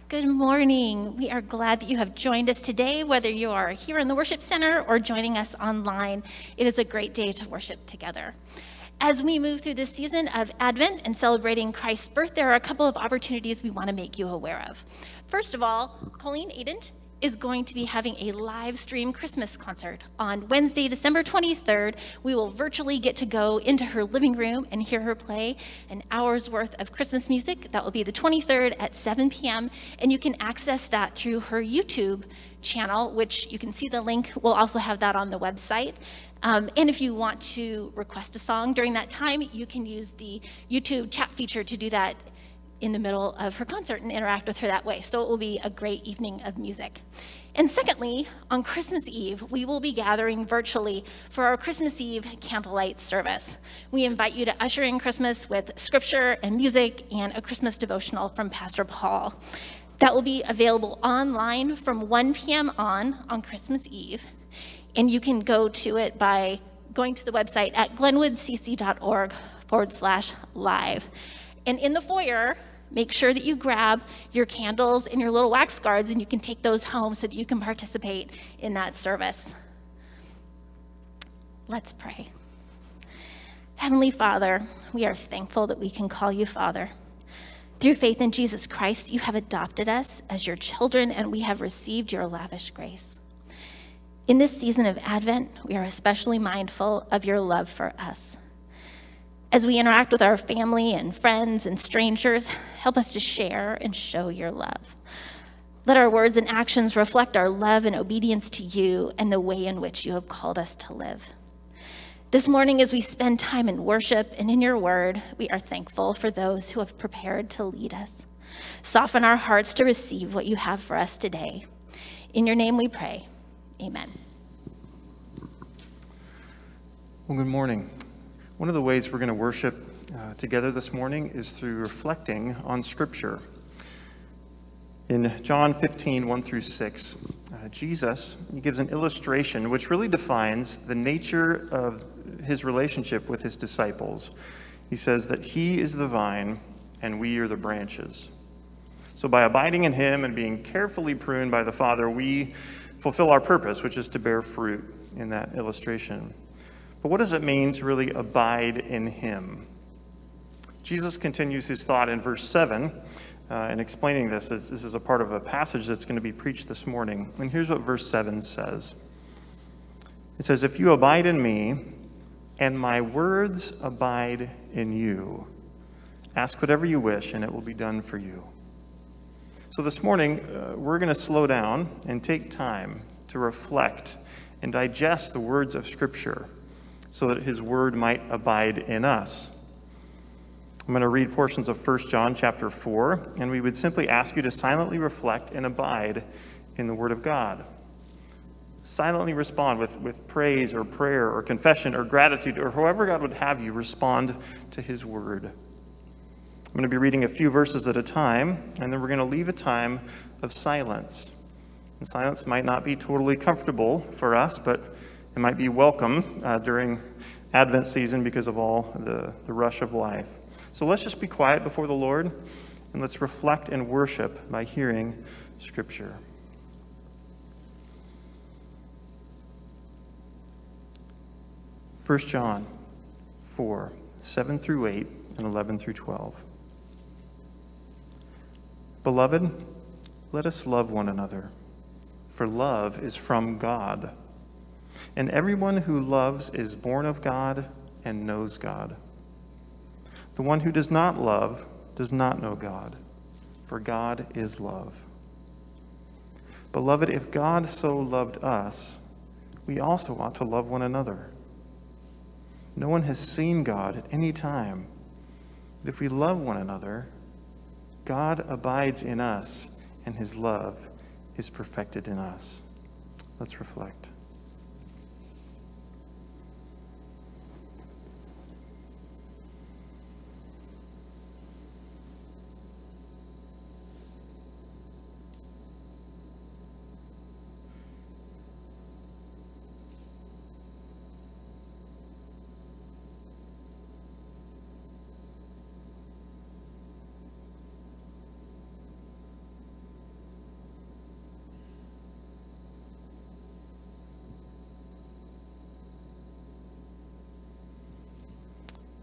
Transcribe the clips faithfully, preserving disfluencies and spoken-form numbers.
Good morning. We are glad that you have joined us today, whether you are here in the worship center or joining us online. It is a great day to worship together. As we move through this season of Advent and celebrating Christ's birth, there are a couple of opportunities we want to make you aware of. First of all, Colleen Adent is going to be having a live stream Christmas concert on Wednesday, December twenty-third. We will virtually get to go into her living room and hear her play an hour's worth of Christmas music. That will be the twenty-third at seven p.m. And you can access that through her YouTube channel, which you can see the link. We'll also have that on the website. Um, and if you want to request a song during that time, you can use the YouTube chat feature to do that in the middle of her concert and interact with her that way. So it will be a great evening of music. And secondly, on Christmas Eve, we will be gathering virtually for our Christmas Eve candlelight service. We invite you to usher in Christmas with scripture and music and a Christmas devotional from Pastor Paul. That will be available online from one p.m. on on Christmas Eve. And you can go to it by going to the website at glenwoodcc.org forward slash live. And in the foyer, make sure that you grab your candles and your little wax guards, and you can take those home so that you can participate in that service. Let's pray. Heavenly Father, we are thankful that we can call you Father. Through faith in Jesus Christ, you have adopted us as your children, and we have received your lavish grace. In this season of Advent, we are especially mindful of your love for us. As we interact with our family and friends and strangers, help us to share and show your love. Let our words and actions reflect our love and obedience to you and the way in which you have called us to live. This morning, as we spend time in worship and in your word, we are thankful for those who have prepared to lead us. Soften our hearts to receive what you have for us today. In your name we pray. Amen. Well, good morning. One of the ways we're going to worship uh, together this morning is through reflecting on Scripture. In John fifteen, one through six, uh, Jesus he gives an illustration which really defines the nature of his relationship with his disciples. He says that he is the vine and we are the branches. So by abiding in him and being carefully pruned by the Father, we fulfill our purpose, which is to bear fruit in that illustration. But what does it mean to really abide in him? Jesus continues his thought in verse seven uh, in explaining this. This is a part of a passage that's going to be preached this morning. And here's what verse seven says. It says, "If you abide in me, and my words abide in you, ask whatever you wish, and it will be done for you." So this morning, uh, we're going to slow down and take time to reflect and digest the words of Scripture so that his word might abide in us. I'm going to read portions of First John chapter four, and we would simply ask you to silently reflect and abide in the word of God. Silently respond with, with praise or prayer or confession or gratitude or however God would have you respond to his word. I'm going to be reading a few verses at a time, and then we're going to leave a time of silence. And silence might not be totally comfortable for us, but it might be welcome uh, during Advent season because of all the, the rush of life. So let's just be quiet before the Lord, and let's reflect and worship by hearing Scripture. First John four, seven through eight, and eleven through twelve. Beloved, let us love one another, for love is from God. And everyone who loves is born of God and knows God. The one who does not love does not know God, for God is love. Beloved, if God so loved us, we also ought to love one another. No one has seen God at any time. But if we love one another, God abides in us, and his love is perfected in us. Let's reflect.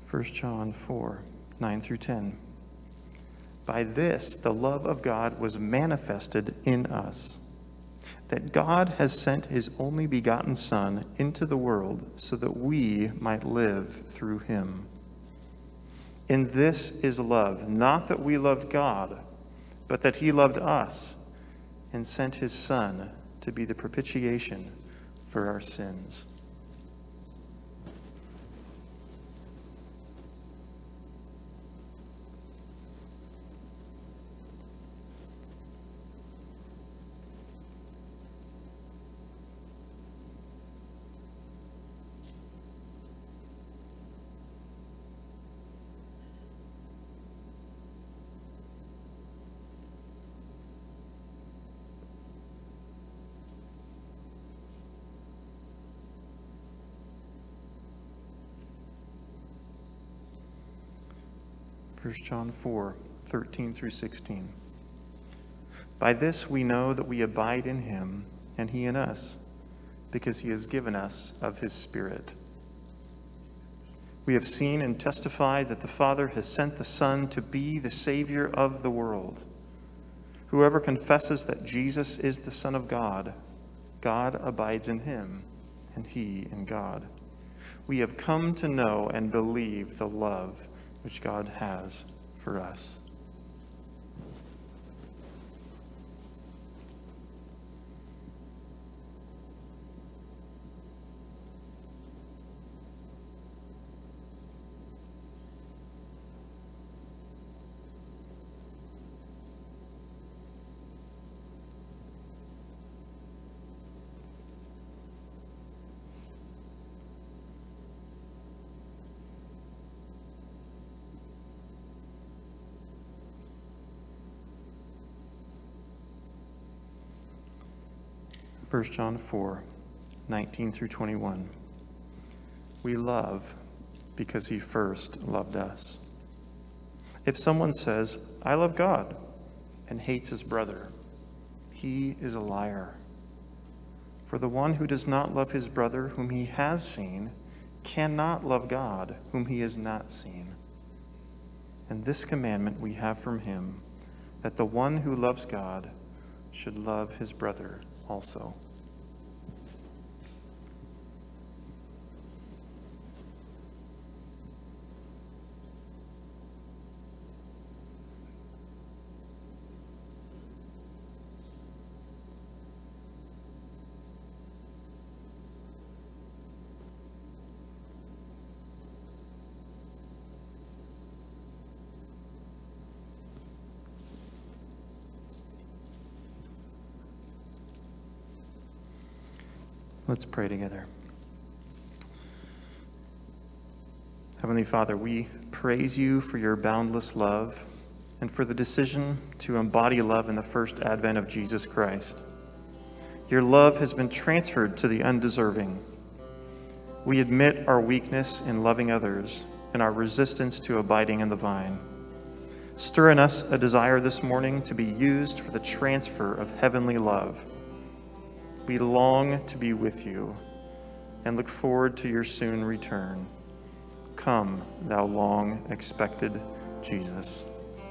First John four, nine through ten. By this the love of God was manifested in us, that God has sent his only begotten Son into the world so that we might live through him. In this is love, not that we loved God, but that he loved us and sent his Son to be the propitiation for our sins. First John four, thirteen through sixteen. By this we know that we abide in him, and he in us, because he has given us of his Spirit. We have seen and testified that the Father has sent the Son to be the Savior of the world. Whoever confesses that Jesus is the Son of God, God abides in him, and he in God. We have come to know and believe the love which God has for us. First John four, nineteen through twenty-one. We love because he first loved us. If someone says, I love God, and hates his brother, he is a liar. For the one who does not love his brother whom he has seen cannot love God whom he has not seen. And this commandment we have from him, that the one who loves God should love his brother also. Let's pray together. Heavenly Father, we praise you for your boundless love and for the decision to embody love in the first advent of Jesus Christ. Your love has been transferred to the undeserving. We admit our weakness in loving others and our resistance to abiding in the vine. Stir in us a desire this morning to be used for the transfer of heavenly love. We long to be with you and look forward to your soon return. Come, thou long expected Jesus.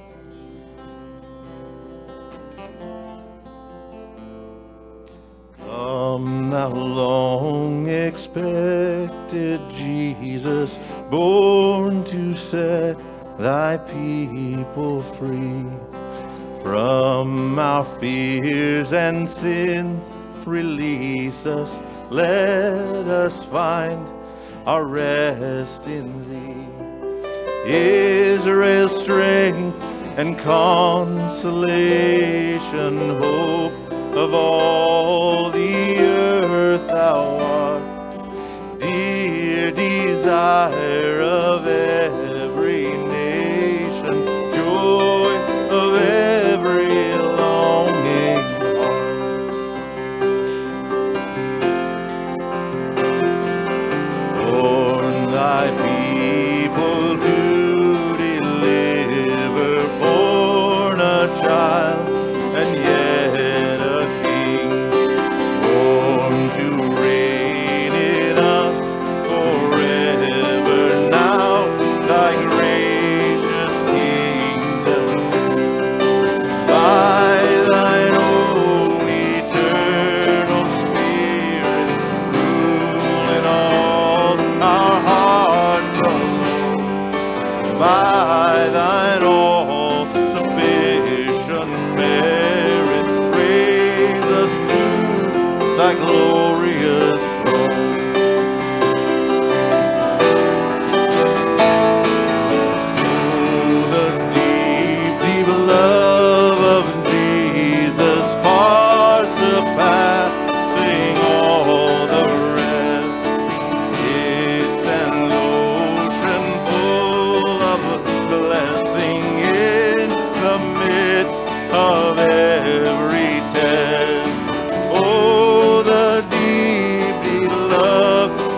Come, thou long expected Jesus, born to set thy people free from our fears and sins. Release us, let us find our rest in thee. Israel's strength and consolation, hope of all the earth thou art, dear desire of every nation, joy of every longing heart. Born thy people to deliver, born a child and yet a king, born to reign in us forever,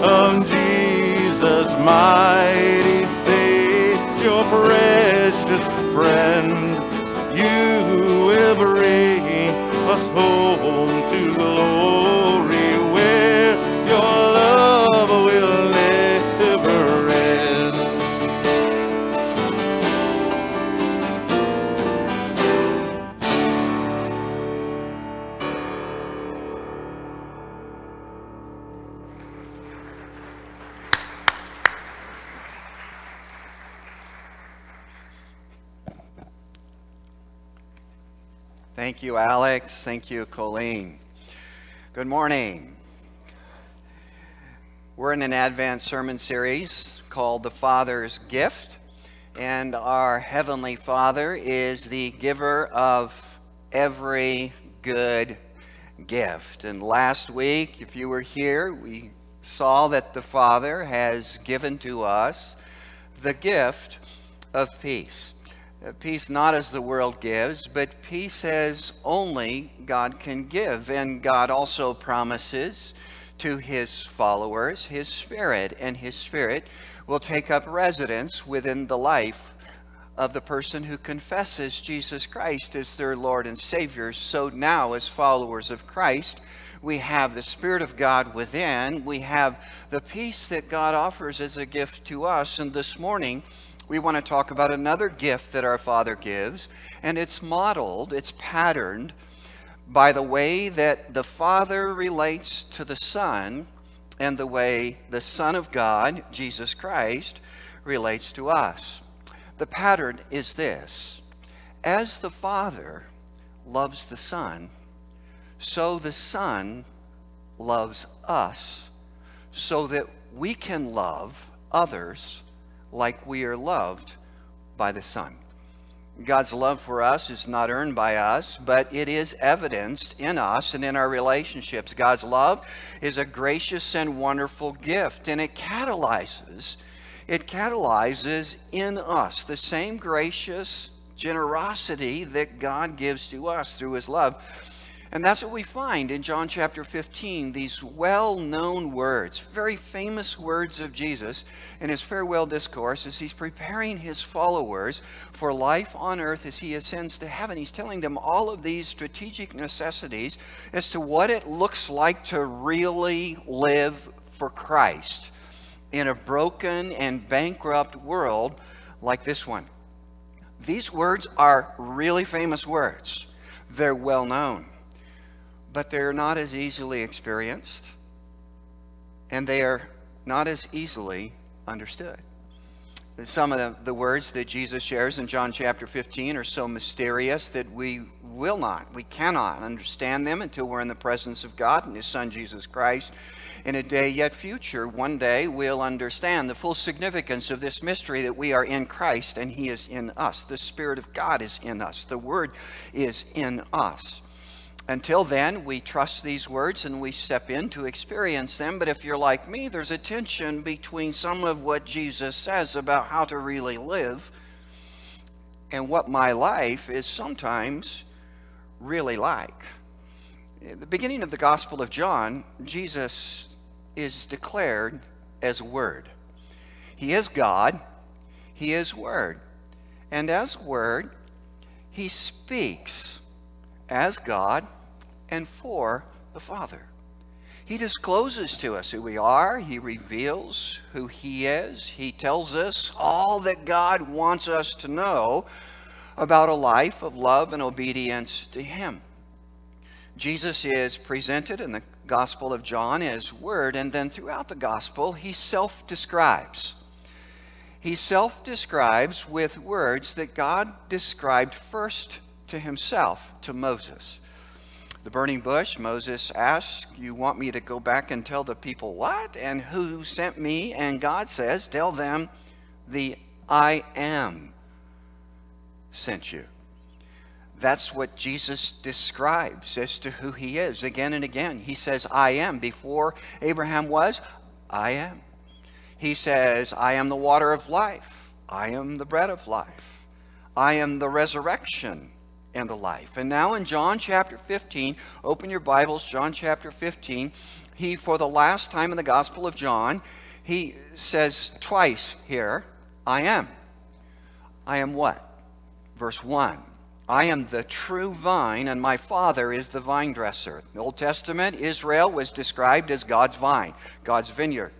of Jesus, mighty Savior, precious friend. You will bring us home to glory where your love will never end. Thank you, Alex. Thank you, Colleen. Good morning. We're in an Advent sermon series called The Father's Gift, and our Heavenly Father is the giver of every good gift. And last week, if you were here, we saw that the Father has given to us the gift of peace. Uh, Peace not as the world gives, but peace as only God can give. And God also promises to his followers his Spirit, and his Spirit will take up residence within the life of the person who confesses Jesus Christ as their Lord and Savior. So now, as followers of Christ, we have the Spirit of God within. We have the peace that God offers as a gift to us. And this morning, we want to talk about another gift that our Father gives, and it's modeled, it's patterned by the way that the Father relates to the Son and the way the Son of God, Jesus Christ, relates to us. The pattern is this: as the Father loves the Son, so the Son loves us, so that we can love others like we are loved by the Son. God's love for us is not earned by us, but it is evidenced in us and in our relationships. God's love is a gracious and wonderful gift, and it catalyzes, it catalyzes in us the same gracious generosity that God gives to us through his love. And that's what we find in John chapter fifteen, these well-known words, very famous words of Jesus in his farewell discourse as he's preparing his followers for life on earth as he ascends to heaven. He's telling them all of these strategic necessities as to what it looks like to really live for Christ in a broken and bankrupt world like this one. These words are really famous words. They're well known, but they're not as easily experienced, and they are not as easily understood. Some of the, the words that Jesus shares in John chapter fifteen are so mysterious that we will not, we cannot understand them until we're in the presence of God and his Son Jesus Christ. In a day yet future, one day we'll understand the full significance of this mystery, that we are in Christ and he is in us. The Spirit of God is in us. The Word is in us. Until then, we trust these words and we step in to experience them. But if you're like me, there's a tension between some of what Jesus says about how to really live and what my life is sometimes really like. At the beginning of the Gospel of John, Jesus is declared as Word. He is God. He is Word. And as Word, he speaks as God and for the Father. He discloses to us who we are. He reveals who he is. He tells us all that God wants us to know about a life of love and obedience to him. Jesus is presented in the Gospel of John as Word, and then throughout the Gospel, he self-describes. He self-describes with words that God described first to himself, to Moses. The burning bush, Moses asks, you want me to go back and tell the people what? And who sent me? And God says, tell them the I am sent you. That's what Jesus describes as to who he is again and again. He says, I am. Before Abraham was, I am. He says, I am the water of life. I am the bread of life. I am the resurrection and the life. And now in John chapter fifteen, open your Bibles, John chapter fifteen, he, for the last time in the Gospel of John, he says twice here, I am. I am what? Verse one. I am the true vine, and my Father is the vine dresser. In the Old Testament, Israel was described as God's vine, God's vineyard.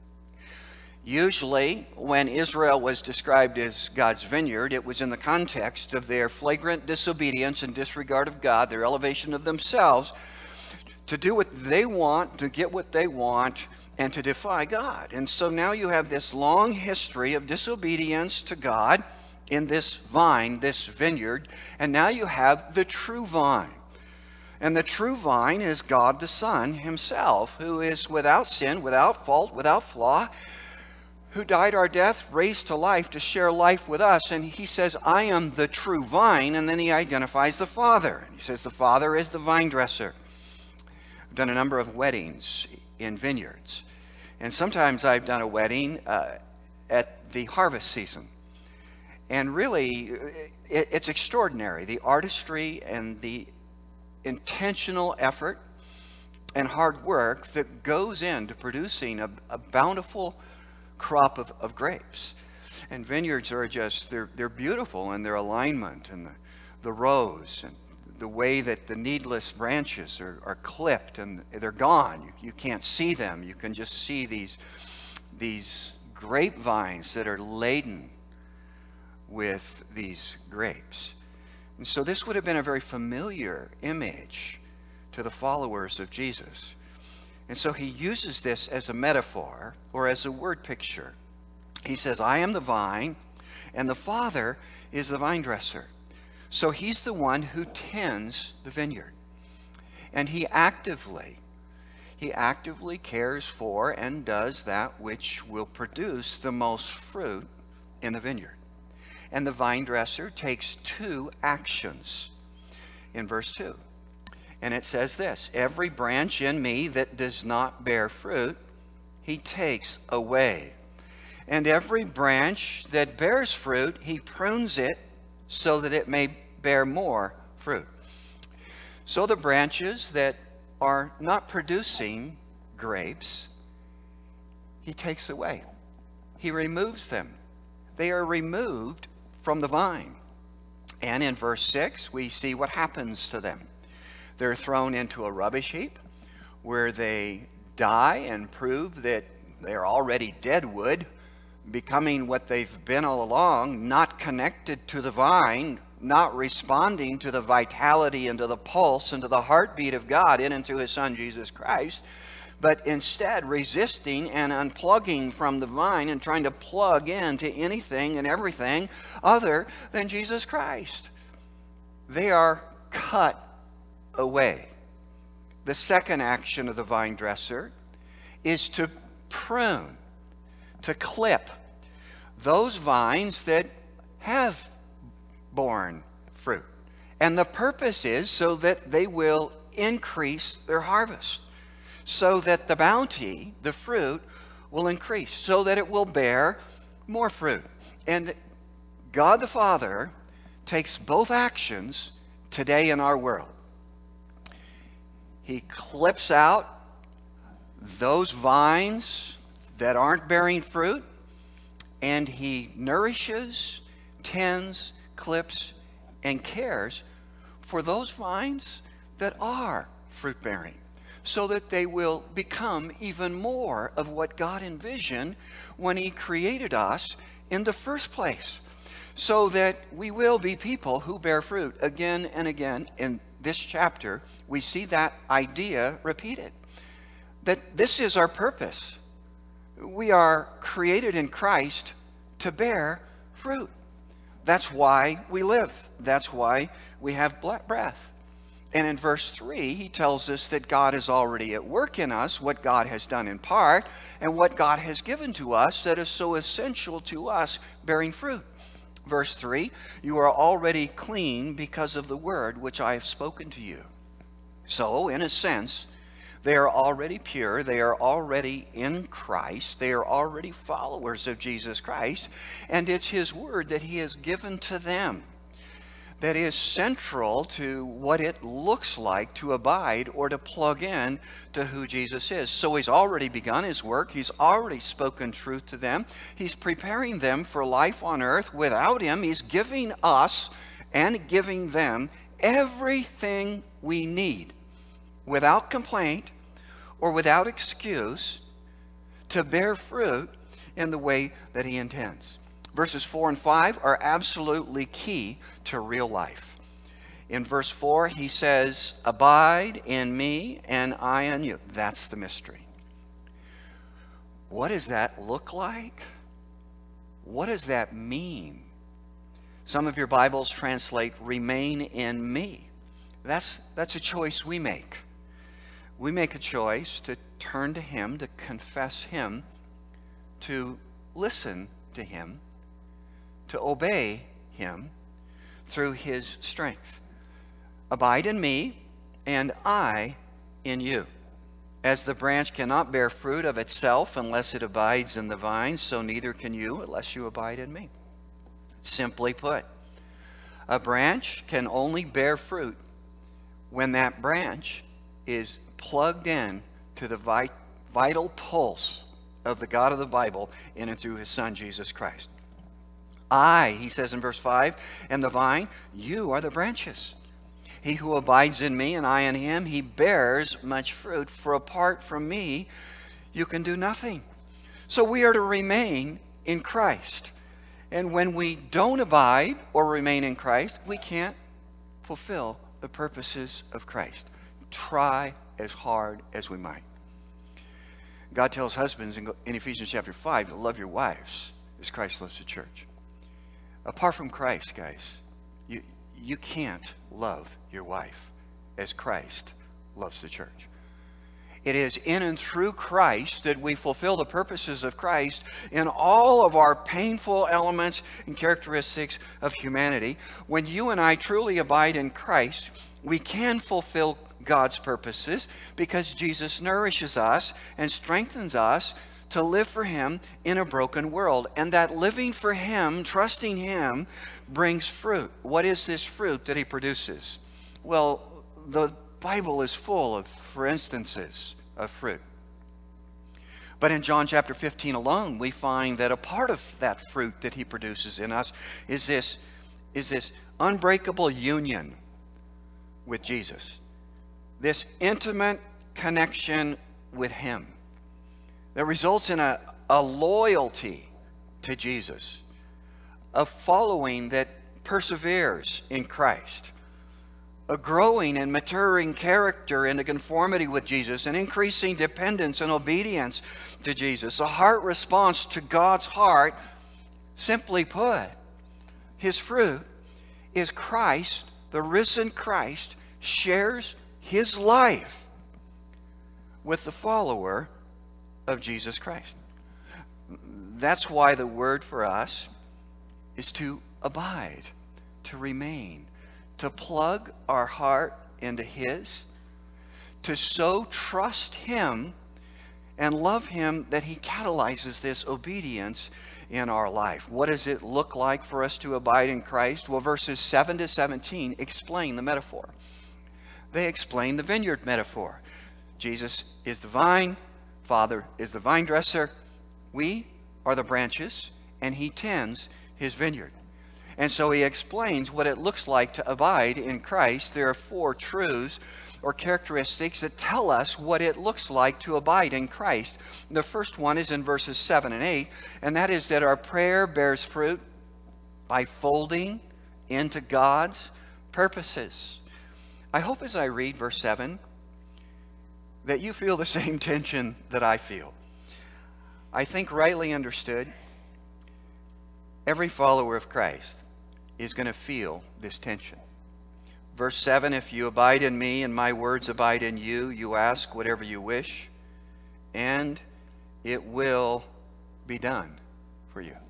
Usually, when Israel was described as God's vineyard, it was in the context of their flagrant disobedience and disregard of God, their elevation of themselves, to do what they want, to get what they want, and to defy God. And so now you have this long history of disobedience to God in this vine, this vineyard, and now you have the true vine. And the true vine is God the Son himself, who is without sin, without fault, without flaw, who died our death, raised to life to share life with us. And he says, I am the true vine, and then he identifies the Father. And he says the Father is the vine dresser. I've done a number of weddings in vineyards. And sometimes I've done a wedding uh, at the harvest season. And really, it, it's extraordinary, the artistry and the intentional effort and hard work that goes into producing a, a bountiful crop of, of grapes. And vineyards are just, they're, they're beautiful in their alignment and the, the rows and the way that the needless branches are, are clipped and they're gone. You, you can't see them. You can just see these, these grapevines that are laden with these grapes. And so this would have been a very familiar image to the followers of Jesus. And so he uses this as a metaphor or as a word picture. He says, I am the vine, and the Father is the vine dresser. So he's the one who tends the vineyard. And he actively, he actively cares for and does that which will produce the most fruit in the vineyard. And the vine dresser takes two actions in verse two. And it says this, every branch in me that does not bear fruit, he takes away. And every branch that bears fruit, he prunes it so that it may bear more fruit. So the branches that are not producing grapes, he takes away. He removes them. They are removed from the vine. And in verse six, we see what happens to them. They're thrown into a rubbish heap where they die and prove that they're already dead wood, becoming what they've been all along, not connected to the vine, not responding to the vitality and to the pulse and to the heartbeat of God in and through his Son, Jesus Christ, but instead resisting and unplugging from the vine and trying to plug into anything and everything other than Jesus Christ. They are cut away. The second action of the vine dresser is to prune, to clip those vines that have borne fruit. And the purpose is so that they will increase their harvest, so that the bounty, the fruit, will increase, so that it will bear more fruit. And God the Father takes both actions today in our world. He clips out those vines that aren't bearing fruit, and he nourishes, tends, clips, and cares for those vines that are fruit-bearing, so that they will become even more of what God envisioned when he created us in the first place, so that we will be people who bear fruit. Again and again in this chapter, we see that idea repeated, that this is our purpose. We are created in Christ to bear fruit. That's why we live. That's why we have breath. And in verse three, he tells us that God is already at work in us, what God has done in part, and what God has given to us that is so essential to us bearing fruit. Verse three, you are already clean because of the word which I have spoken to you. So, in a sense, they are already pure. They are already in Christ. They are already followers of Jesus Christ. And it's his word that he has given to them that is central to what it looks like to abide or to plug in to who Jesus is. So he's already begun his work. He's already spoken truth to them. He's preparing them for life on earth without him. He's giving us and giving them everything we need without complaint or without excuse to bear fruit in the way that he intends. Verses four and five are absolutely key to real life. In verse four, he says, "Abide in me and I in you." That's the mystery. What does that look like? What does that mean? Some of your Bibles translate, "Remain in me." That's, that's a choice we make. We make a choice to turn to him, to confess him, to listen to him, to obey him through his strength. Abide in me, and I in you. As the branch cannot bear fruit of itself unless it abides in the vine, so neither can you unless you abide in me. Simply put, a branch can only bear fruit when that branch is plugged in to the vit- vital pulse of the God of the Bible in and through his Son, Jesus Christ. I, he says in verse five, and the vine, you are the branches. He who abides in me and I in him, he bears much fruit. For apart from me, you can do nothing. So we are to remain in Christ. And when we don't abide or remain in Christ, we can't fulfill the purposes of Christ. Try as hard as we might. God tells husbands in Ephesians chapter five to love your wives as Christ loves the church. Apart from Christ, guys, you, you can't love your wife as Christ loves the church. It is in and through Christ that we fulfill the purposes of Christ in all of our painful elements and characteristics of humanity. When you and I truly abide in Christ, we can fulfill God's purposes because Jesus nourishes us and strengthens us to live for him in a broken world. And that living for him, trusting him, brings fruit. What is this fruit that he produces? Well, the Bible is full of, for instances, of fruit. But in John chapter fifteen alone, we find that a part of that fruit that he produces in us is this, is this unbreakable union with Jesus. This intimate connection with him that results in a, a loyalty to Jesus, a following that perseveres in Christ, a growing and maturing character into conformity with Jesus, an increasing dependence and obedience to Jesus, a heart response to God's heart. Simply put, his fruit is Christ, the risen Christ, shares his life with the follower of Jesus Christ. That's why the word for us is to abide, to remain, to plug our heart into his, to so trust him and love him that he catalyzes this obedience in our life. What does it look like for us to abide in Christ? Well, verses seven to seventeen explain the metaphor. They explain the vineyard metaphor. Jesus is the vine, Father is the vine dresser, we are the branches, and he tends his vineyard. And so he explains what it looks like to abide in Christ. There are four truths or characteristics that tell us what it looks like to abide in Christ. The first one is in verses seven and eight, and that is that our prayer bears fruit by folding into God's purposes. I hope as I read verse seven that you feel the same tension that I feel. I think rightly understood, every follower of Christ is going to feel this tension. Verse seven, if you abide in me and my words abide in you, you ask whatever you wish, and it will be done for you.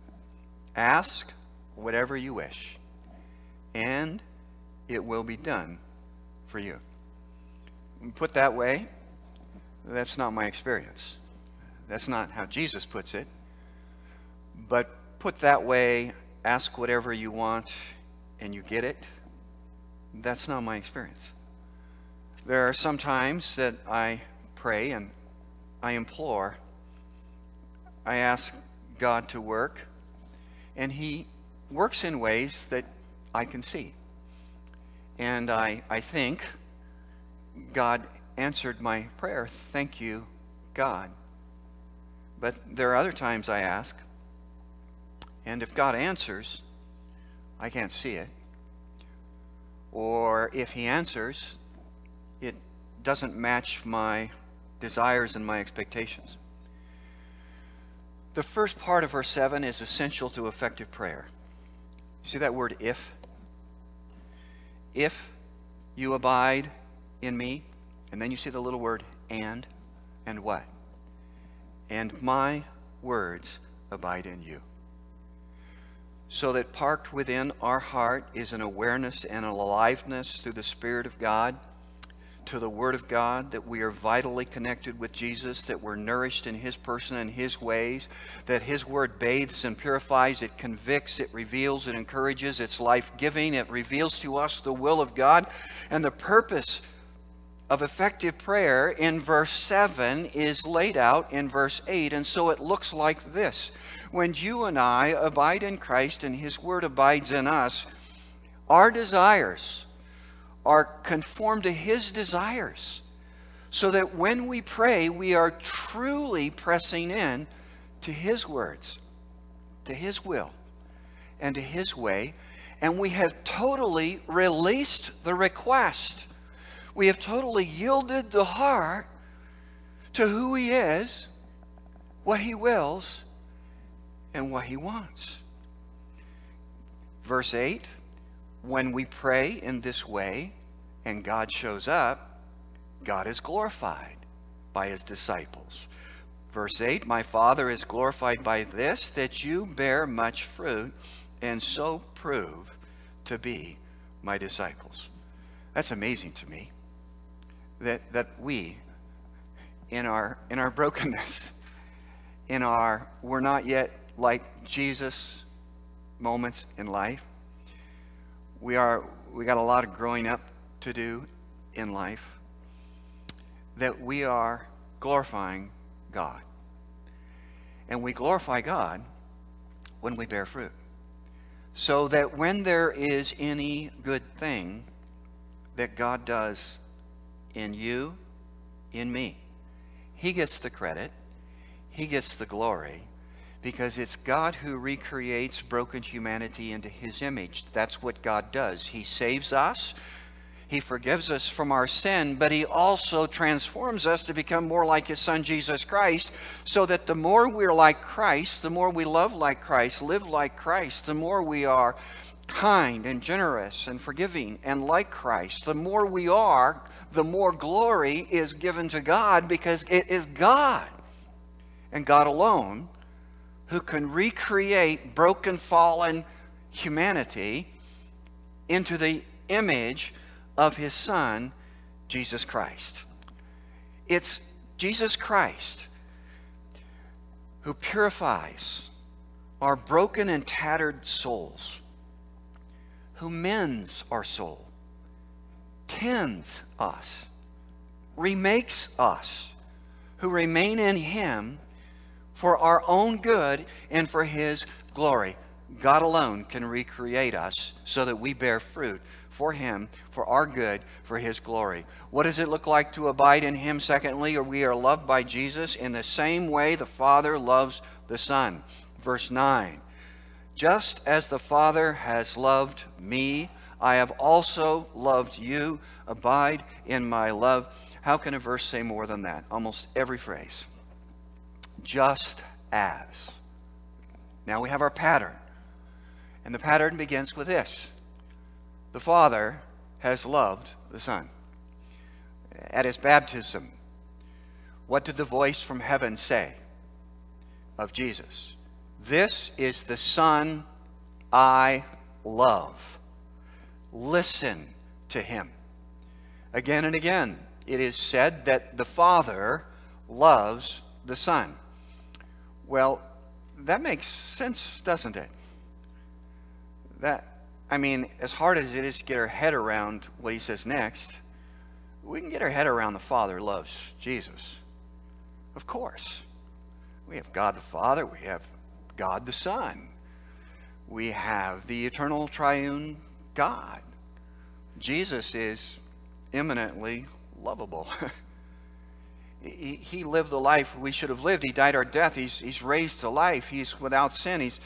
Ask whatever you wish, and it will be done for you. Put that way, that's not my experience. That's not how Jesus puts it. But put that way, ask whatever you want, and you get it. That's not my experience. There are some times that I pray and I implore. I ask God to work, and He works in ways that I can see. And I, I think God answered my prayer. Thank you, God. But there are other times I ask, and if God answers, I can't see it. Or if He answers, it doesn't match my desires and my expectations. The first part of verse seven is essential to effective prayer. See that word if? If you abide in me, and then you see the little word and, and what? And my words abide in you. So that parked within our heart is an awareness and an aliveness through the Spirit of God, to the Word of God, that we are vitally connected with Jesus, that we're nourished in His person and His ways, that His Word bathes and purifies, it convicts, it reveals, it encourages, it's life-giving, it reveals to us the will of God. And the purpose of effective prayer in verse seven is laid out in verse eight, and so it looks like this. When you and I abide in Christ and His Word abides in us, our desires are conformed to His desires, so that when we pray, we are truly pressing in to His words, to His will, and to His way, and we have totally released the request. We have totally yielded the heart to who He is, what He wills, and what He wants. Verse eight, when we pray in this way and God shows up, God is glorified by His disciples. Verse eight, my Father is glorified by this, that you bear much fruit and so prove to be my disciples. That's amazing to me, that, that we, in our, in our brokenness, in our we're not yet like Jesus moments in life, we are we got a lot of growing up to do in life, that we are glorifying God. And we glorify God when we bear fruit. So that when there is any good thing that God does in you, in me, He gets the credit, He gets the glory, because it's God who recreates broken humanity into His image. That's what God does. He saves us. He forgives us from our sin, but He also transforms us to become more like His Son, Jesus Christ, so that the more we're like Christ, the more we love like Christ, live like Christ, the more we are kind and generous and forgiving and like Christ, the more we are, the more glory is given to God, because it is God and God alone who can recreate broken, fallen humanity into the image of His Son, Jesus Christ. It's Jesus Christ who purifies our broken and tattered souls, who mends our soul, tends us, remakes us, who remain in Him for our own good and for His glory. God alone can recreate us so that we bear fruit for Him, for our good, for His glory. What does it look like to abide in Him? Secondly, or we are loved by Jesus in the same way the Father loves the Son. Verse nine, just as the Father has loved me, I have also loved you. Abide in my love. How can a verse say more than that? Almost every phrase. Just as. Now we have our pattern. And the pattern begins with this. The Father has loved the Son. At His baptism, what did the voice from heaven say of Jesus? This is the Son I love. Listen to Him. Again and again, it is said that the Father loves the Son. Well, that makes sense, doesn't it? That I mean, as hard as it is to get our head around what he says next, we can get our head around the Father loves Jesus. Of course. We have God the Father. We have God the Son. We have the eternal triune God. Jesus is eminently lovable. he, he lived the life we should have lived. He died our death. He's, he's raised to life. He's without sin. He's,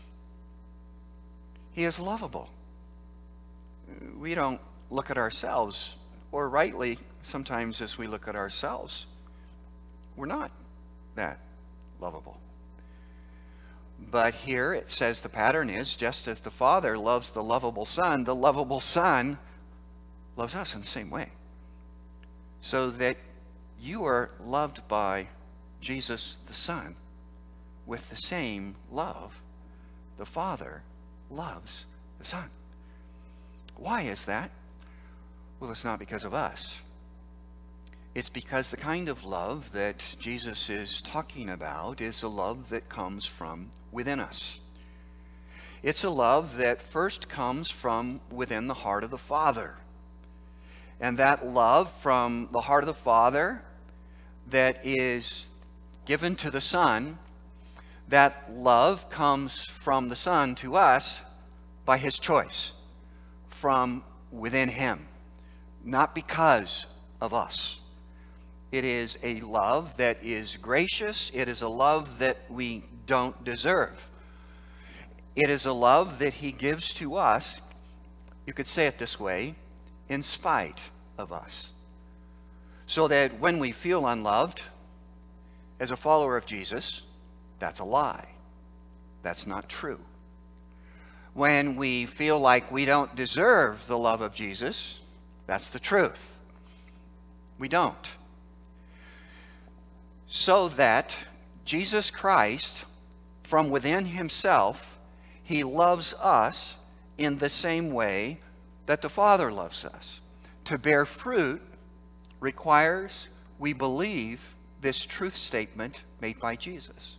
he is lovable. We don't look at ourselves, or rightly, sometimes as we look at ourselves, we're not that lovable. But here it says the pattern is, just as the Father loves the lovable Son, the lovable Son loves us in the same way. So that you are loved by Jesus the Son with the same love the Father loves the Son. Why is that? Well, it's not because of us. It's because the kind of love that Jesus is talking about is a love that comes from within us. It's a love that first comes from within the heart of the Father. And that love from the heart of the Father that is given to the Son, that love comes from the Son to us by his choice, from within him, not because of us. It is a love that is gracious. It is a love that we don't deserve. It is a love that he gives to us, you could say it this way, in spite of us. So that when we feel unloved, as a follower of Jesus, that's a lie. That's not true. When we feel like we don't deserve the love of Jesus, that's the truth. We don't. So that Jesus Christ, from within himself, he loves us in the same way that the Father loves us. To bear fruit requires we believe this truth statement made by Jesus,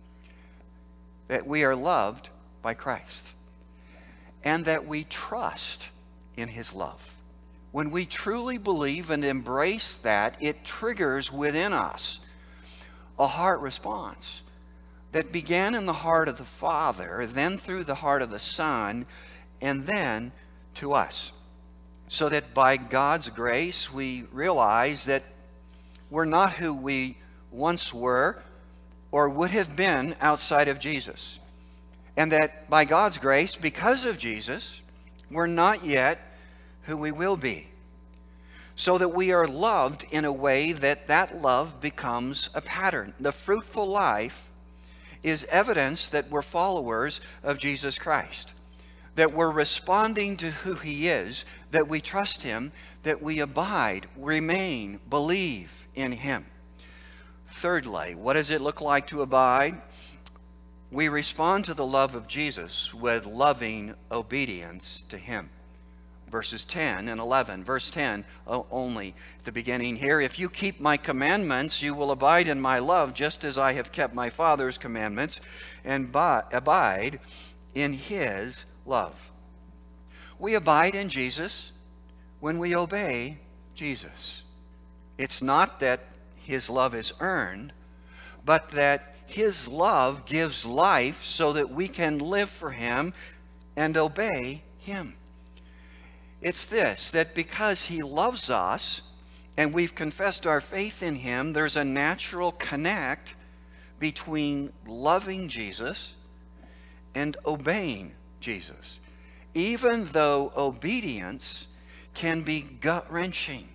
that we are loved by Christ, and that we trust in his love. When we truly believe and embrace that, it triggers within us a heart response that began in the heart of the Father, then through the heart of the Son, and then to us. So that by God's grace, we realize that we're not who we once were or would have been outside of Jesus. And that by God's grace, because of Jesus, we're not yet who we will be. So that we are loved in a way that that love becomes a pattern. The fruitful life is evidence that we're followers of Jesus Christ, that we're responding to who he is, that we trust him, that we abide, remain, believe in him. Thirdly, what does it look like to abide? We respond to the love of Jesus with loving obedience to him. Verses ten and eleven. Verse ten only at the beginning here. If you keep my commandments, you will abide in my love, just as I have kept my Father's commandments and abide in his love. We abide in Jesus when we obey Jesus. It's not that his love is earned, but that his love gives life so that we can live for him and obey him. It's this, that because he loves us and we've confessed our faith in him, there's a natural connect between loving Jesus and obeying Jesus, even though obedience can be gut-wrenching.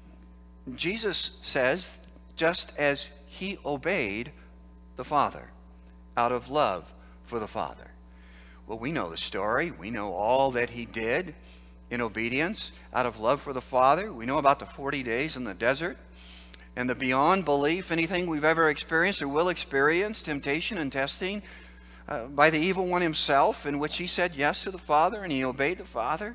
Jesus says, just as he obeyed the Father out of love for the Father. Well, we know the story. We know all that he did in obedience out of love for the Father. We know about the forty days in the desert and the beyond belief, anything we've ever experienced or will experience, temptation and testing uh, by the evil one himself, in which he said yes to the Father and he obeyed the Father.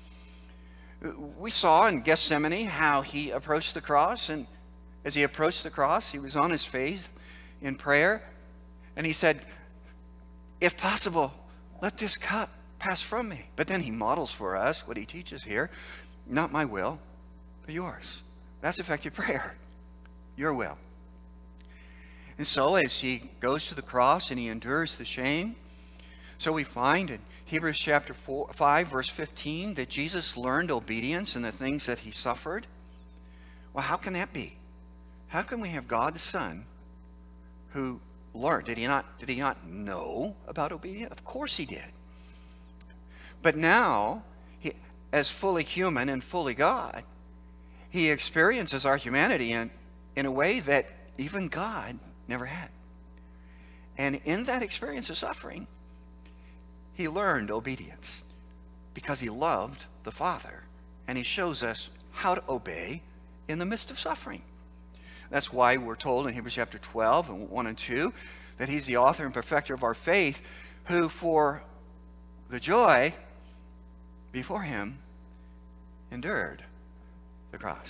We saw in Gethsemane how he approached the cross, and as he approached the cross, he was on his face in prayer, and he said, if possible, let this cup pass from me. But then he models for us what he teaches here. Not my will, but yours. That's effective prayer. Your will. And so as he goes to the cross and he endures the shame, so we find in Hebrews chapter four, five, verse fifteen, that Jesus learned obedience in the things that he suffered. Well, how can that be? How can we have God the Son who learned? Did he not, did he not know about obedience? Of course he did. But now, he, as fully human and fully God, he experiences our humanity in, in a way that even God never had. And in that experience of suffering, he learned obedience because he loved the Father. And he shows us how to obey in the midst of suffering. That's why we're told in Hebrews chapter twelve, and one and two, that he's the author and perfecter of our faith, who for the joy before him endured the cross.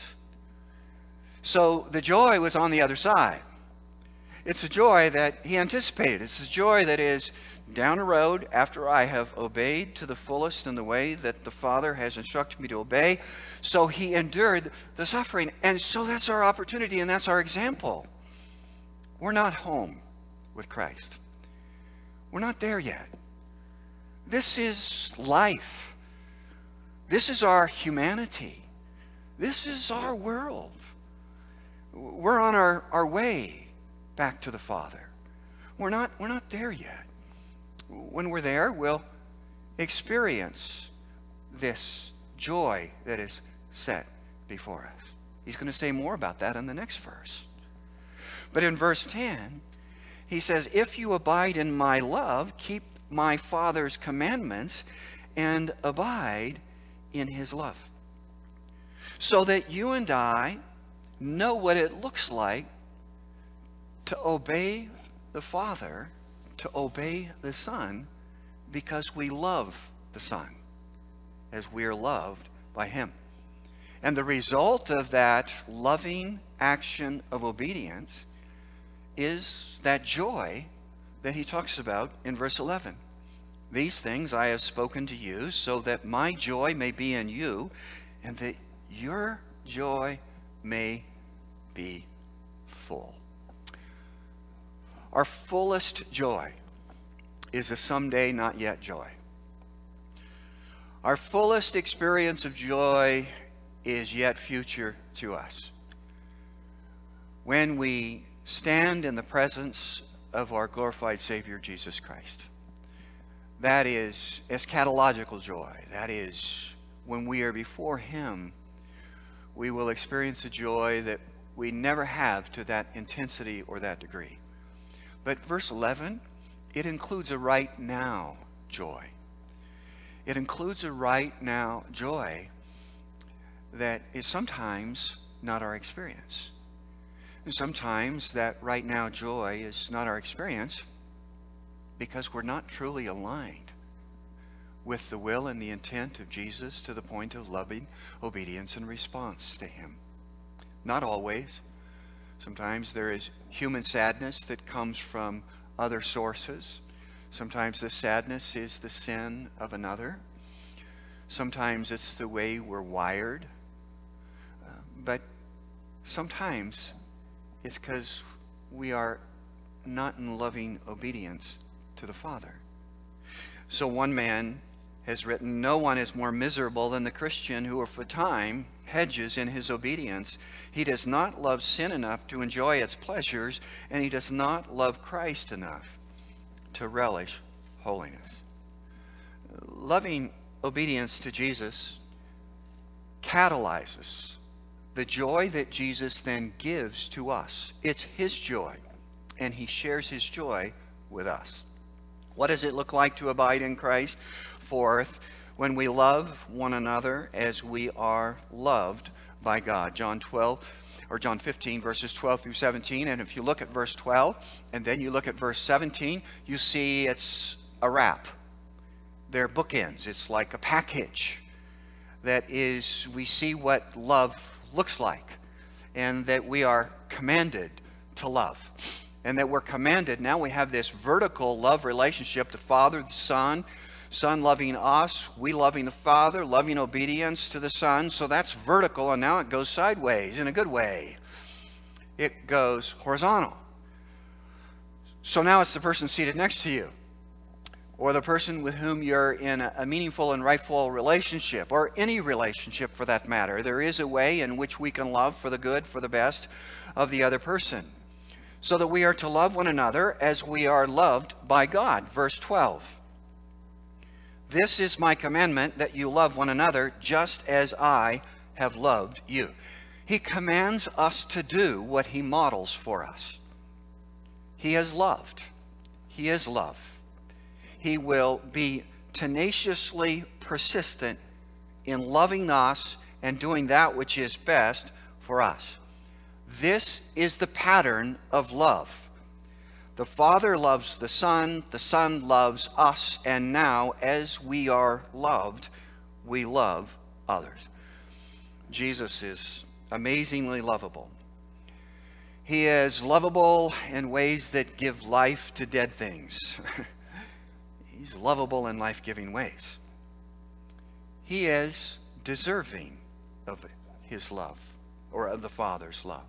So the joy was on the other side. It's a joy that he anticipated. It's a joy that is down the road after I have obeyed to the fullest in the way that the Father has instructed me to obey. So he endured the suffering. And so that's our opportunity and that's our example. We're not home with Christ. We're not there yet. This is life. This is our humanity. This is our world. We're on our, our way back to the Father. We're not, we're not there yet. When we're there, we'll experience this joy that is set before us. He's going to say more about that in the next verse. But in verse ten, he says, if you abide in my love, keep my Father's commandments, and abide in his love. So that you and I know what it looks like to obey the Father, to obey the Son, because we love the Son, as we are loved by him. And the result of that loving action of obedience is that joy that he talks about in verse eleven. These things I have spoken to you, so that my joy may be in you, and that your joy may be full. Our fullest joy is a someday not yet joy. Our fullest experience of joy is yet future to us. When we stand in the presence of our glorified Savior Jesus Christ. That is eschatological joy. That is when we are before him, we will experience a joy that we never have to that intensity or that degree. But verse eleven, it includes a right now joy. It includes a right now joy that is sometimes not our experience. And sometimes that right now joy is not our experience because we're not truly aligned with the will and the intent of Jesus to the point of loving obedience and response to him. Not always. Sometimes there is human sadness that comes from other sources. Sometimes the sadness is the sin of another. Sometimes it's the way we're wired. Uh, but sometimes it's because we are not in loving obedience to the Father. So one man has written, no one is more miserable than the Christian who for a time hedges in his obedience. He does not love sin enough to enjoy its pleasures, and he does not love Christ enough to relish holiness. Loving obedience to Jesus catalyzes the joy that Jesus then gives to us. It's his joy, and he shares his joy with us. What does it look like to abide in Christ? Fourth, when we love one another as we are loved by God. John twelve, or John fifteen, verses twelve through seventeen. And if you look at verse twelve, and then you look at verse seventeen, you see it's a wrap. They're bookends. It's like a package. That is, we see what love looks like, and that we are commanded to love. And that we're commanded, now we have this vertical love relationship, the Father, the Son, Son loving us, we loving the Father, loving obedience to the Son. So that's vertical, and now it goes sideways in a good way. It goes horizontal. So now it's the person seated next to you, or the person with whom you're in a meaningful and rightful relationship, or any relationship for that matter. There is a way in which we can love for the good, for the best of the other person, so that we are to love one another as we are loved by God. Verse twelve. This is my commandment, that you love one another just as I have loved you. He commands us to do what he models for us. He has loved. He is love. He will be tenaciously persistent in loving us and doing that which is best for us. This is the pattern of love. The Father loves the Son, the Son loves us, and now, as we are loved, we love others. Jesus is amazingly lovable. He is lovable in ways that give life to dead things. He's lovable in life-giving ways. He is deserving of his love, or of the Father's love.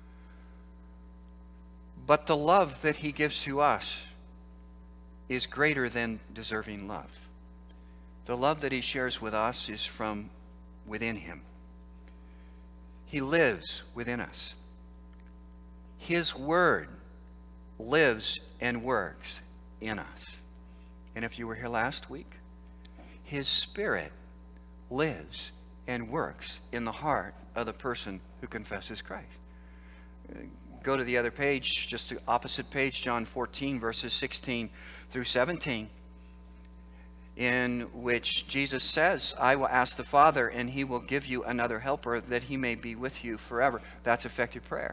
But the love that he gives to us is greater than deserving love. The love that he shares with us is from within him. He lives within us. His word lives and works in us. And if you were here last week, his Spirit lives and works in the heart of the person who confesses Christ. Go to the other page, just the opposite page, John fourteen, verses sixteen through seventeen, in which Jesus says, I will ask the Father, and he will give you another helper, that he may be with you forever. That's effective prayer.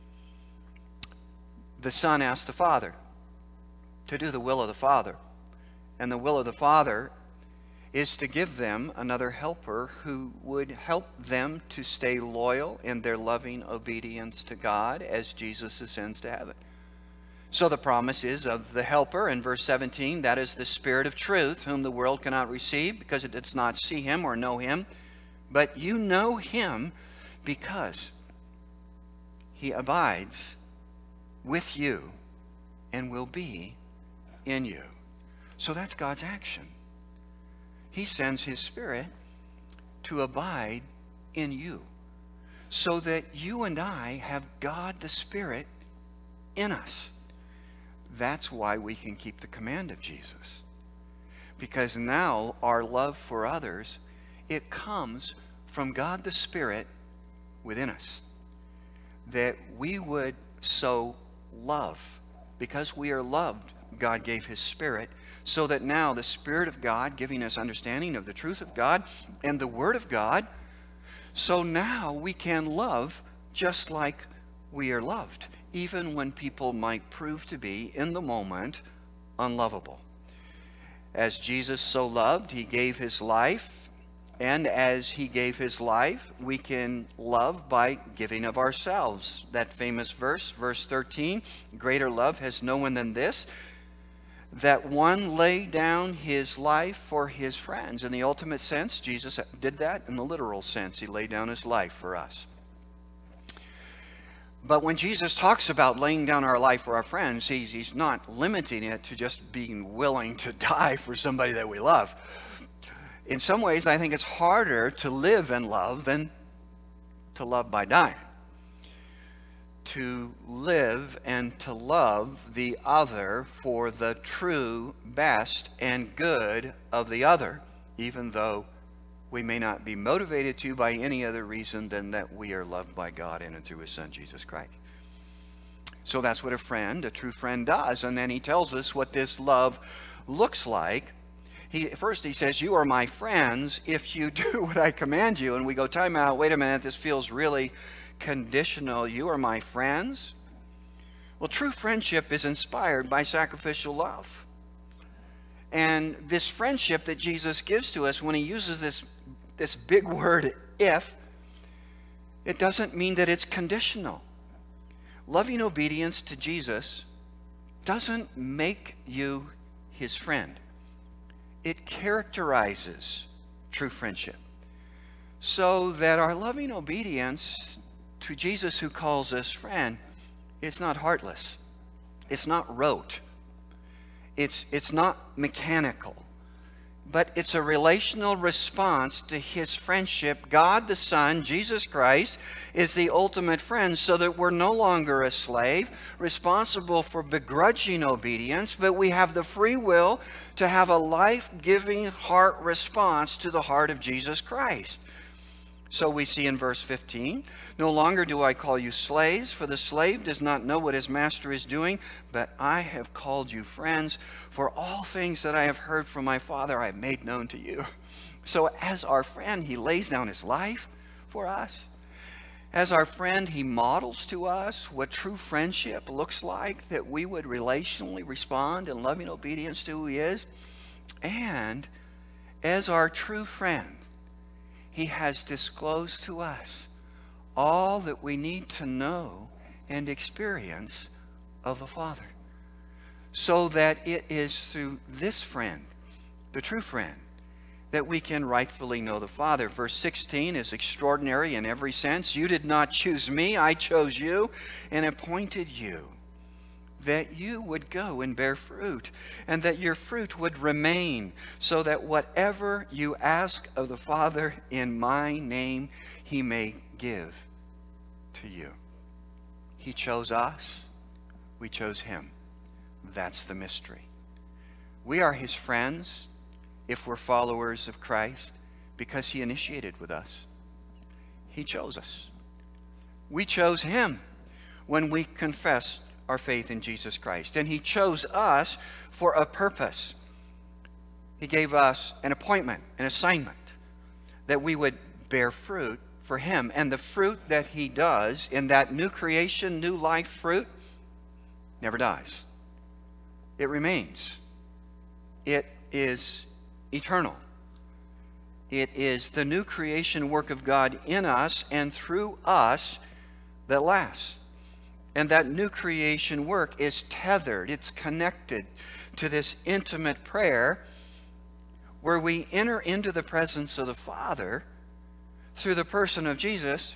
The Son asked the Father to do the will of the Father. And the will of the Father is to give them another helper who would help them to stay loyal in their loving obedience to God as Jesus ascends to heaven. So the promise is of the helper in verse seventeen, that is the Spirit of truth, whom the world cannot receive because it does not see him or know him. But you know him because he abides with you and will be in you. So that's God's action. He sends his Spirit to abide in you so that you and I have God the Spirit in us. That's why we can keep the command of Jesus. Because now our love for others, it comes from God the Spirit within us. That we would so love. Because we are loved, God gave his Spirit, so that now the Spirit of God giving us understanding of the truth of God and the Word of God, so now we can love just like we are loved, even when people might prove to be, in the moment, unlovable. As Jesus so loved, he gave his life, and as he gave his life, we can love by giving of ourselves. That famous verse, verse thirteen, greater love has no one than this, that one lay down his life for his friends. In the ultimate sense, Jesus did that. In the literal sense, he laid down his life for us. But when Jesus talks about laying down our life for our friends, he's, he's not limiting it to just being willing to die for somebody that we love. In some ways, I think it's harder to live and love than to love by dying. To live and to love the other for the true best and good of the other, even though we may not be motivated to by any other reason than that we are loved by God in and through his Son, Jesus Christ. So that's what a friend, a true friend, does. And then he tells us what this love looks like. He, first he says, you are my friends if you do what I command you. And we go, time out, wait a minute, this feels really conditional. You are my friends? Well, true friendship is inspired by sacrificial love. And this friendship that Jesus gives to us, when he uses this, this big word, if, it doesn't mean that it's conditional. Loving obedience to Jesus doesn't make you his friend. It characterizes true friendship, so that our loving obedience to Jesus, who calls us friend, is not heartless. It's not rote. It's, it's not mechanical, but it's a relational response to his friendship. God the Son, Jesus Christ, is the ultimate friend, so that we're no longer a slave, responsible for begrudging obedience, but we have the free will to have a life-giving heart response to the heart of Jesus Christ. So we see in verse fifteen, no longer do I call you slaves, for the slave does not know what his master is doing, but I have called you friends, for all things that I have heard from my Father I have made known to you. So as our friend, he lays down his life for us. As our friend, he models to us what true friendship looks like, that we would relationally respond in loving obedience to who he is. And as our true friend, he has disclosed to us all that we need to know and experience of the Father, so that it is through this friend, the true friend, that we can rightfully know the Father. Verse sixteen is extraordinary in every sense. You did not choose me, I chose you and appointed you, that you would go and bear fruit, and that your fruit would remain, so that whatever you ask of the Father in my name, he may give to you. He chose us, we chose him. That's the mystery. We are his friends if we're followers of Christ, because he initiated with us. He chose us. We chose him when we confessed our faith in Jesus Christ. And he chose us for a purpose. He gave us an appointment, an assignment, that we would bear fruit for him. And the fruit that he does in that new creation, new life fruit, never dies. It remains. It is eternal. It is the new creation work of God in us and through us that lasts. And that new creation work is tethered, it's connected to this intimate prayer where we enter into the presence of the Father through the person of Jesus,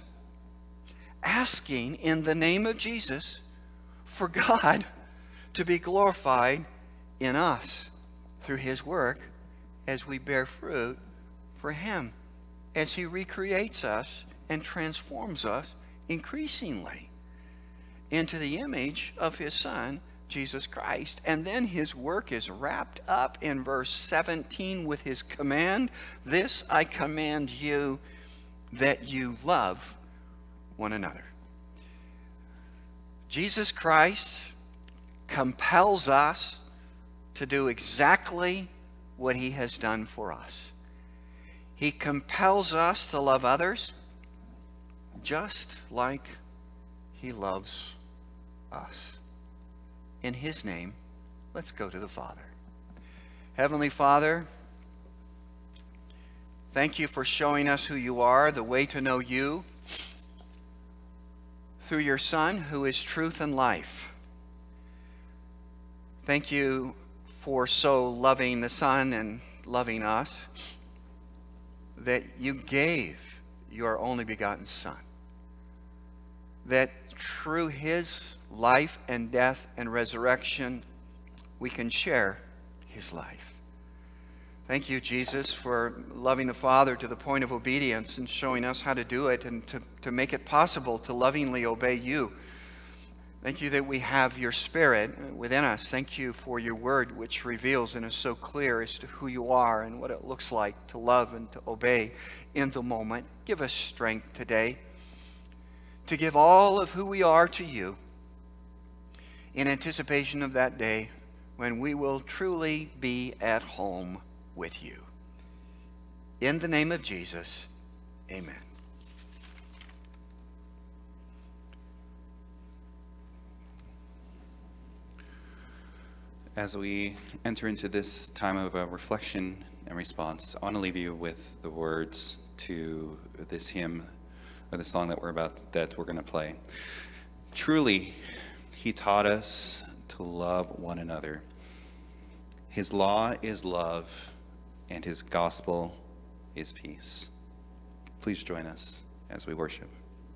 asking in the name of Jesus for God to be glorified in us through his work as we bear fruit for him, as he recreates us and transforms us increasingly into the image of his Son, Jesus Christ. And then his work is wrapped up in verse seventeen with his command, this I command you, that you love one another. Jesus Christ compels us to do exactly what he has done for us. He compels us to love others just like he loves us. In his name, let's go to the Father. Heavenly Father, thank you for showing us who you are, the way to know you, through your Son, who is truth and life. Thank you for so loving the Son and loving us, that you gave your only begotten Son, that through his life and death and resurrection, we can share his life. Thank you, Jesus, for loving the Father to the point of obedience and showing us how to do it and to, to make it possible to lovingly obey you. Thank you that we have your Spirit within us. Thank you for your word, which reveals and is so clear as to who you are and what it looks like to love and to obey in the moment. Give us strength today to give all of who we are to you in anticipation of that day when we will truly be at home with you. In the name of Jesus, amen. As we enter into this time of uh, reflection and response, I want to leave you with the words to this hymn, or the song that we're about that we're going to play. Truly, he taught us to love one another. His law is love, and his gospel is peace. Please join us as we worship.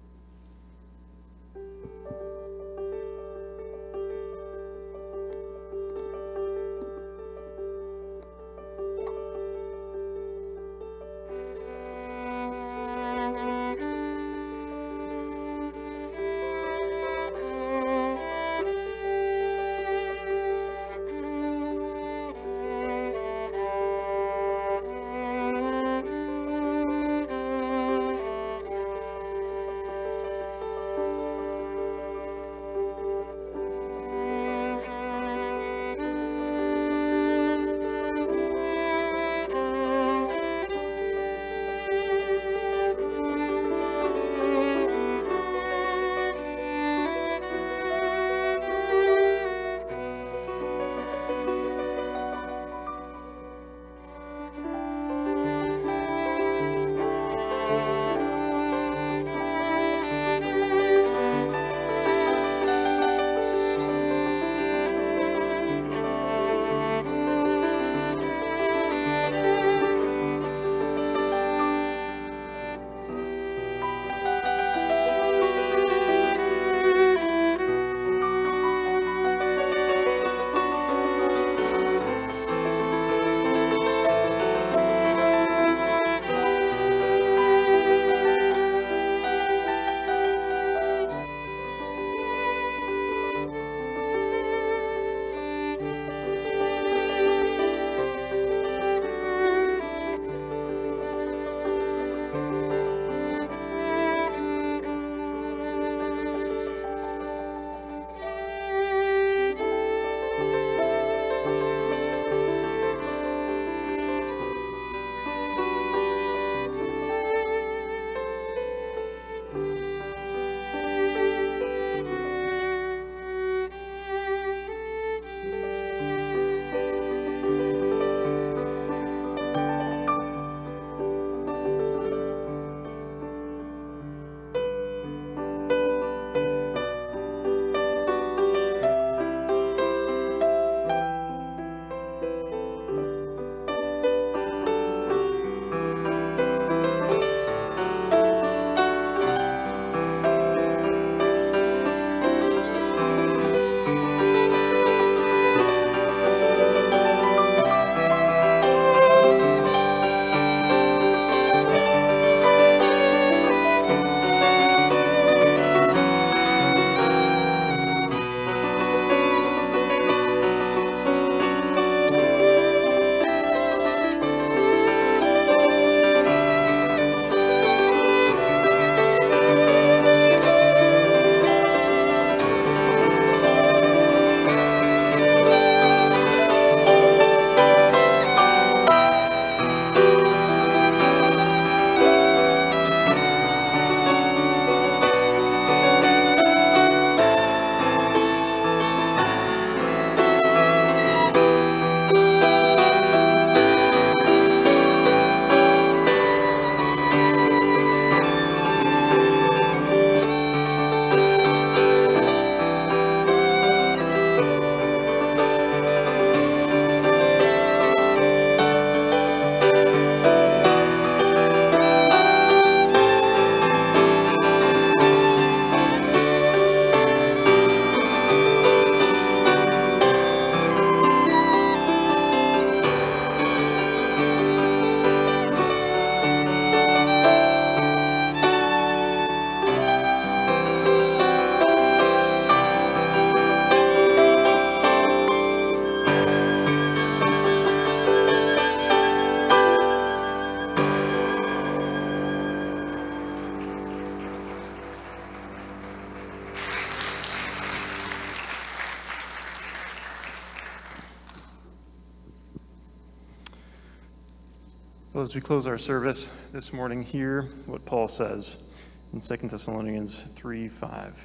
Well, as we close our service this morning, hear what Paul says in Second Thessalonians three five.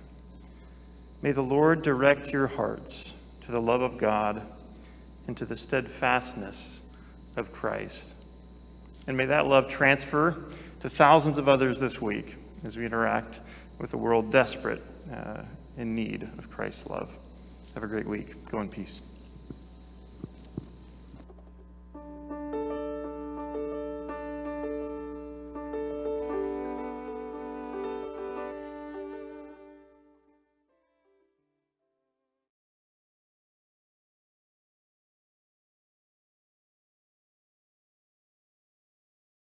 May the Lord direct your hearts to the love of God and to the steadfastness of Christ. And may that love transfer to thousands of others this week as we interact with a world desperate uh, in need of Christ's love. Have a great week. Go in peace.